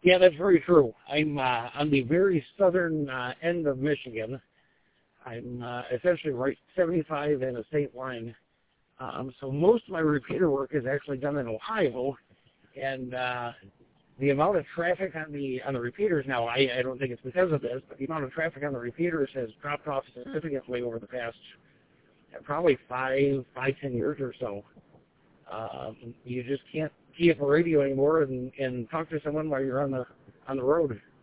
Yeah, that's very true. I'm on the very southern end of Michigan. I'm essentially right 75 and a state line. So most of my repeater work is actually done in Ohio, and the amount of traffic on the repeaters now, I don't think it's because of this, but the amount of traffic on the repeaters has dropped off significantly over the past probably 10 years or so. You just can't key up a radio anymore and talk to someone while you're on the road.